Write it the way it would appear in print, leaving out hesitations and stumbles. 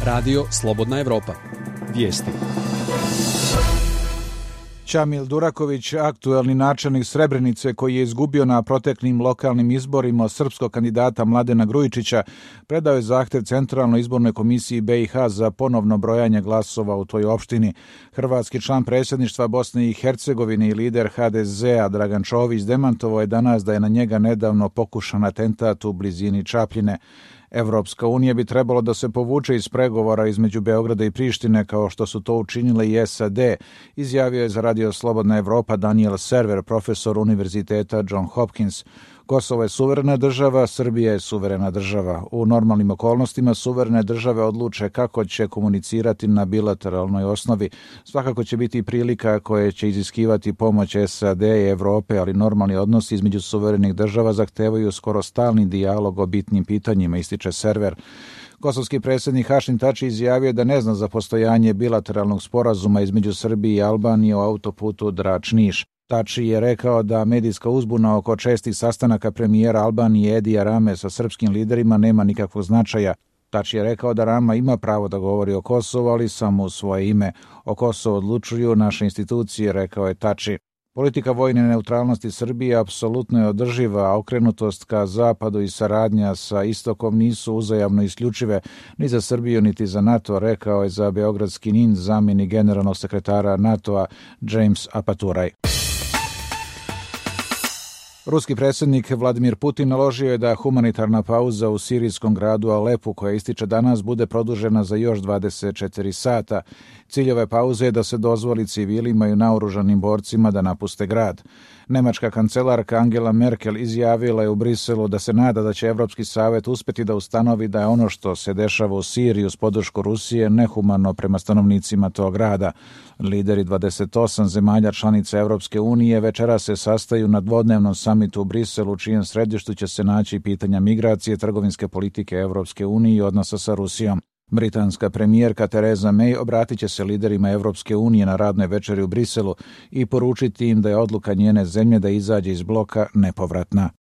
Radio Slobodna Evropa. Vijesti. Čamil Duraković, aktuelni načelnik Srebrenice koji je izgubio na proteklim lokalnim izborima od srpskog kandidata Mladena Grujičića, predao je zahtev Centralnoj izbornoj komisiji BiH za ponovno brojanje glasova u toj opštini. Hrvatski član predsjedništva Bosne i Hercegovine i lider HDZ-a Dragan Čović demantovao je danas da je na njega nedavno pokušan atentat u blizini Čapljine. Evropska unija bi trebalo da se povuče iz pregovora između Beograda i Prištine kao što su to učinile i SAD, izjavio je za Radio Slobodna Evropa Daniel Server, profesor Univerziteta John Hopkins. Kosovo je suverena država, Srbija je suverena država. U normalnim okolnostima suverene države odluče kako će komunicirati na bilateralnoj osnovi. Svakako će biti prilika koje će iziskivati pomoć SAD i Evrope, ali normalni odnosi između suverenih država zahtevaju skoro stalni dijalog o bitnim pitanjima, ističe Server. Kosovski predsjednik Hašim Tači izjavio da ne zna za postojanje bilateralnog sporazuma između Srbije i Albanije o autoputu Drač-Niš. Tači je rekao da medijska uzbuna oko čestih sastanaka premijera Albanije Edija Rame sa srpskim liderima nema nikakvog značaja. Tači je rekao da Rama ima pravo da govori o Kosovu, ali samo u svoje ime. O Kosovu odlučuju naše institucije, rekao je Tači. Politika vojne neutralnosti Srbije apsolutno je održiva, a okrenutost ka zapadu i saradnja sa istokom nisu uzajamno isključive ni za Srbiju niti za NATO, rekao je za beogradski NIN zamjenik generalnog sekretara NATO-a James Apaturaj. Ruski predsjednik Vladimir Putin naložio je da humanitarna pauza u sirijskom gradu Alepu, koja ističe danas, bude produžena za još 24 sata. Cilj ove pauze je da se dozvoli civilima i naoružanim borcima da napuste grad. Nemačka kancelarka Angela Merkel izjavila je u Briselu da se nada da će Evropski savet uspjeti da ustanovi da je ono što se dešava u Siriji uz podršku Rusije nehumano prema stanovnicima tog grada. Lideri 28 zemalja članica Evropske unije večera se sastaju na dvodnevnom samitu u Briselu, u čijem središtu će se naći pitanja migracije, trgovinske politike Evropske unije i odnosa sa Rusijom. Britanska premijerka Theresa May obratit će se liderima Evropske unije na radnoj večeri u Briselu i poručiti im da je odluka njene zemlje da izađe iz bloka nepovratna.